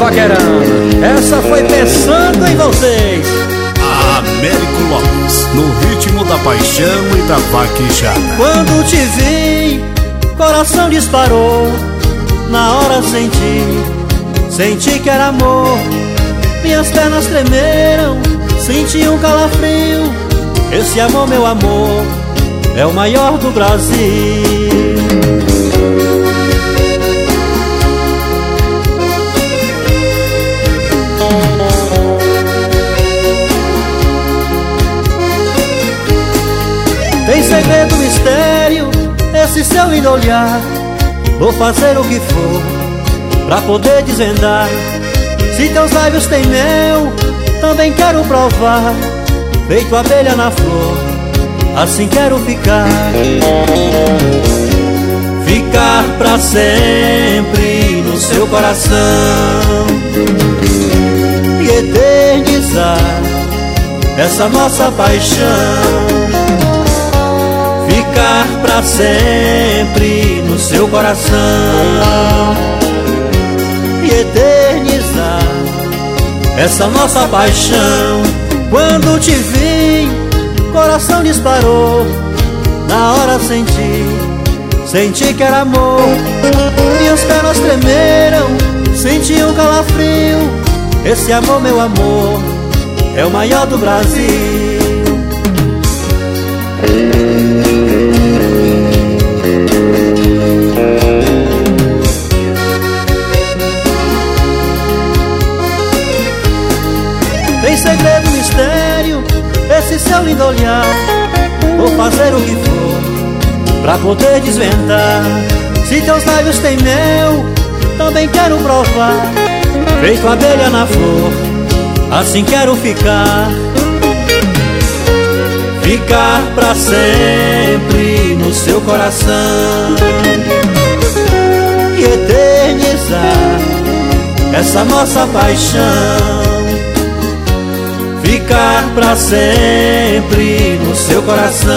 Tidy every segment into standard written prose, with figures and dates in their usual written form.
paquerando. Essa foi pensando em vocês. Américo Lopes, no ritmo da paixão e da vaquejada. Quando te vi, coração disparou. Na hora senti que era amor. Minhas pernas tremeram, senti um calafrio. Esse amor, meu amor, é o maior do Brasil. Tem segredo, mistério, esse seu lindo olhar. Vou fazer o que for pra poder desvendar. Se teus lábios têm mel, também quero provar. Feito abelha na flor, assim quero ficar. Ficar pra sempre no seu coração e eternizar essa nossa paixão. Ficar pra sempre no seu coração e eternizar essa nossa paixão. Quando te vi, coração disparou. Na hora senti que era amor. Minhas pernas tremeram, senti um calafrio. Esse amor, meu amor, é o maior do Brasil. Tem segredo, mistério, esse seu lindo olhar. Vou fazer o que for pra poder desvendar. Se teus lábios têm mel, também quero provar. Feito abelha na flor, assim quero ficar. Ficar pra sempre no seu coração e eternizar essa nossa paixão. Ficar pra sempre no seu coração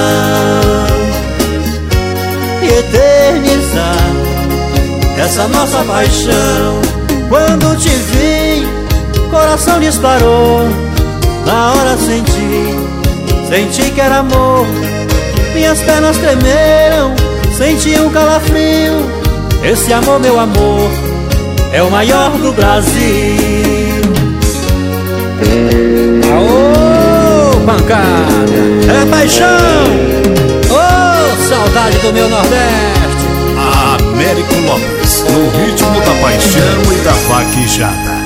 e eternizar essa nossa paixão. Quando te vi, coração disparou. Na hora senti que era amor. Minhas pernas tremeram, senti um calafrio. Esse amor, meu amor, é o maior do Brasil. Aô, pancada, é paixão. Ô, saudade do meu Nordeste. Américo Lopes, no ritmo da paixão e da vaquejada.